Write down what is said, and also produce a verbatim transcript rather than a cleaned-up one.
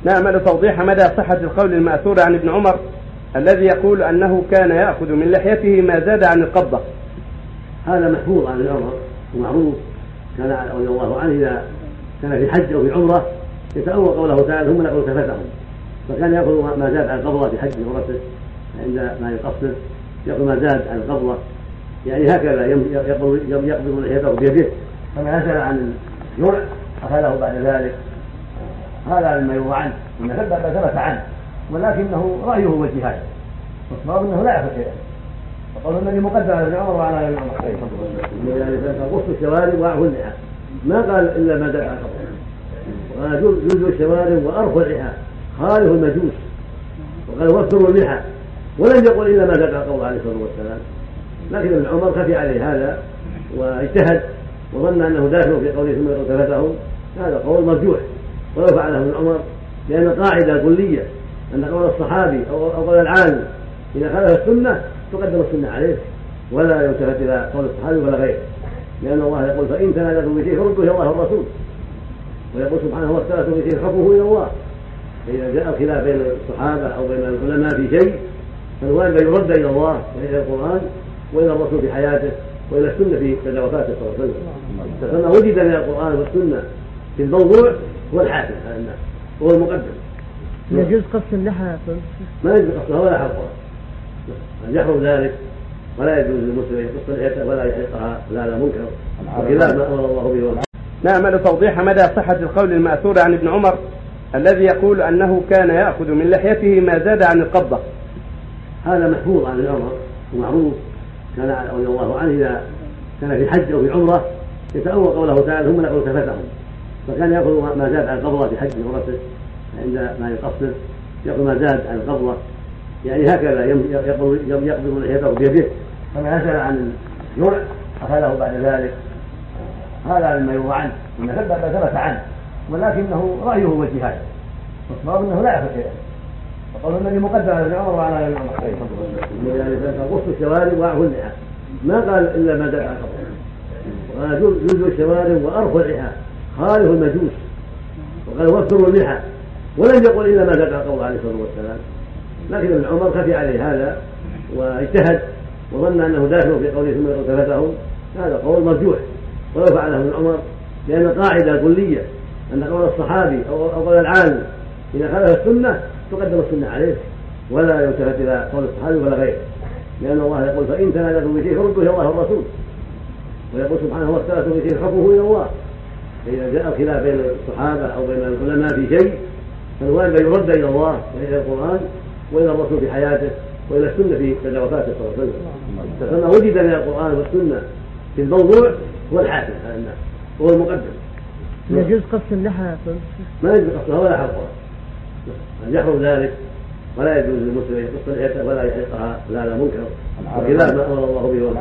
نأمل توضيح مدى صحة القول المأثور عن ابن عمر الذي يقول أنه كان يأخذ من لحيته ما زاد عن القبضة. هذا محفوظ عن ابن عمر ومعروف، كان رضي الله عنه إذا كان في حج أو في عمرة يتأول قوله تعالى ثم نقول كفتهم، فكان يأخذ ما زاد عن القبضة في حج عمرته عند ما يقصر، يأخذ ما زاد عن القبضة، يعني هكذا يقبض لحيته بيده، فما نزل عن الجرع أخذه بعد ذلك. هذا مما يروى عنه وما ثبت عنه، ولكنه رأيه واجتهاده، والصواب أنه لا يأخذ شيئا، وقول النبي مقدم على ابن عمر وعلى ابن عمر قص الشوارب وأعفو اللحى، ما قال إلا ما زاد عن القبضة، وقال جوز الشوارب وأرخوا اللحى خالف المجوس، وقال وفروا اللحى، ولم يقل إلا ما زاد عن القبضة عليه الصلاة والسلام. لكن ابن عمر خفي عليه هذا واجتهد وظن أنه داخل في قوله ثم التفته، هذا قول مرجوح ولو فعله ابن عمر، لأن القاعدة كلية أن قول الصحابي أو قول العالم إذا خالف السنة تقدم السنة عليه ولا يلتفت إلى قول الصحابي ولا غيره، لأن الله يقول فإن تنازعتم في شيء فردوه إلى الله والرسول، ويقول سبحانه واختلفتم في شيء حكمه إلى الله. فإذا جاء الخلاف بين الصحابة أو بين العلماء في شيء فالواجب أن يرد إلى الله وإلى القرآن وإلى الرسول في حياته وإلى السنة في تجاوزاته صلى الله عليه وسلم. فما وجد من القرآن والسنة في الموضوع هو الحاكم على الناس هو المقدم. يجوز قص اللحى؟ ما يجوز قصها ولا حلقها، يحرم ذلك، ولا يجوز للمسلم ان يقص لحيته ولا يحلقها، لا لا منكر وخلاف ما امر الله به. نأمل توضيح مدى صحة القول المأثور عن ابن عمر الذي يقول أنه كان يأخذ من لحيته ما زاد عن القبضة. هذا محفوظ عن ابن عمر ومعروف، كان رضي الله عنه إذا كان في حج أو في عمرة يتأول قوله تعالى ثم نقول كفتهم، فكان يأخذ ما زاد عن القبضة في حج عمرته عند ما يقصر، يأخذ ما زاد عن القبضة، يعني هكذا يقبض لحيته بيده، فما نزل عن الجرع أخذه بعد ذلك. هذا مما يروى عنه وما ثبت عنه، ولكنه رأيه واجتهاده، والصواب أنه لا يأخذ شيئا، وقول النبي مقدم على ابن عمر وعلى ابن عمر قص الشوارب وأعفو اللحى، ما قال إلا ما زاد عن القبضة، وقال جوز الشوارب وأرخوا اللحى خالف المجوس، وقال وفروا اللحى، ولم يقل إلا ما زاد عن القبضة عليه الصلاة والسلام. لكن ابن عمر خفي عليه هذا واجتهد وظن أنه داخل في قوله ثم التفته، هذا قول مرجوح ولو فعله ابن عمر، لأن القاعدة كلية أن قول الصحابي أو قول العالم إذا خالف السنة تقدم السنة عليه ولا يلتفت إلى قول الصحابي ولا غيره، لأن الله يقول فإن تنازعتم في شيء فردوه إلى الله والرسول، ويقول سبحانه واختلفتم في شيء حكمه إلى الله. فإذا جاء الخلاف بين الصحابة أو بين العلماء في شيء فالواجب أن يرد إلى الله وإلى القرآن وإلى الرسول في حياته وإلى السنة في تجاوزاته صلى الله عليه وسلم. فما وجد من القرآن والسنة في الموضوع هو الحاكم على الناس هو المقدم. يجوز قص اللحى؟ ما يجوز قصها ولا حلقها، يحرم ذلك، ولا يجوز للمسلم ان يقص لحيته ولا يحلقها، لا لا منكر وخلاف ما امر الله به.